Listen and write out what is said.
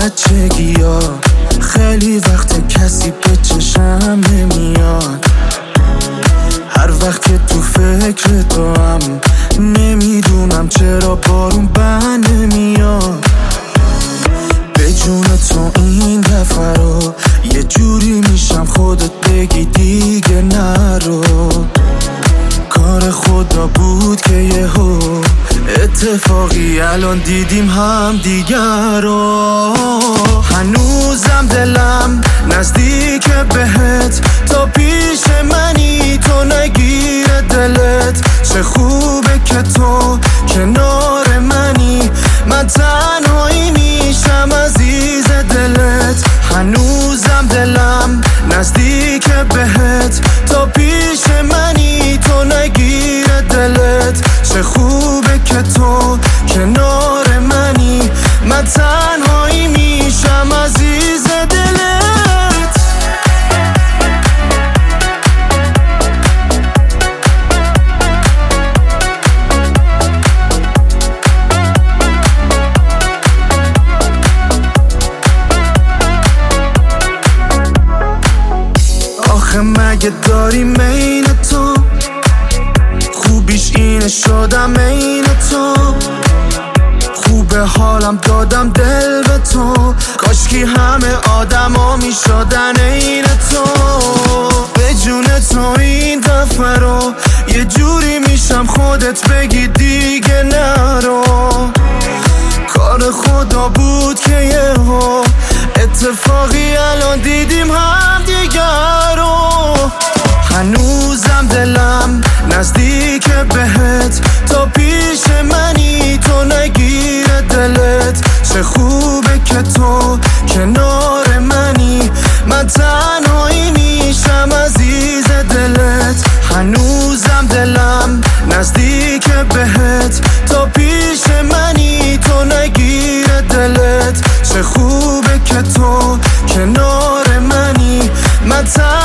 بچگی ها خیلی وقت کسی به چشم نمیاد. هر وقت که تو فکر تو هم نمیدونم چرا بارون بند نمیاد. به جون تو این دفعه رو یه جوری میشم خودت بگی دیگه نرو. کار خدا بود که یهو اتفاقی الان دیدیم هم دیگر رو. هنوزم دلم نزدیک بهت، تا پیش منی تو نگیره دلت. چه خوبه که تو کنار منی، من تنهایی میشم عزیز دلت. هنوزم دلم نزدیک بهت، تا پیش منی تو نگیره دلت. چه خوبه که تو کنار منی، من تنهایی میشم عزیز دلت. آخه مگه داری مین تو، خوبیش اینه شدم عین تو. خوبه حالم دادم دل به تو، کاشکی همه آدما میشدن عین تو. به جون تو این دفعه رو یه جوری میشم خودت بگی دیگه نرو. کار خدا بود که یهو اتفاقی الان دیدیم هم دیگر رو. هنوزم دلم نزدیک بهت، تا پیش منی تو نگیره دلت. چه خوبه که تو کنار منی، من تنهایی میشم عزیز دلت. هنوزم دلم نزدیک بهت، تا پیش منی تو نگیره دلت. چه خوبه که تو کنار منی، من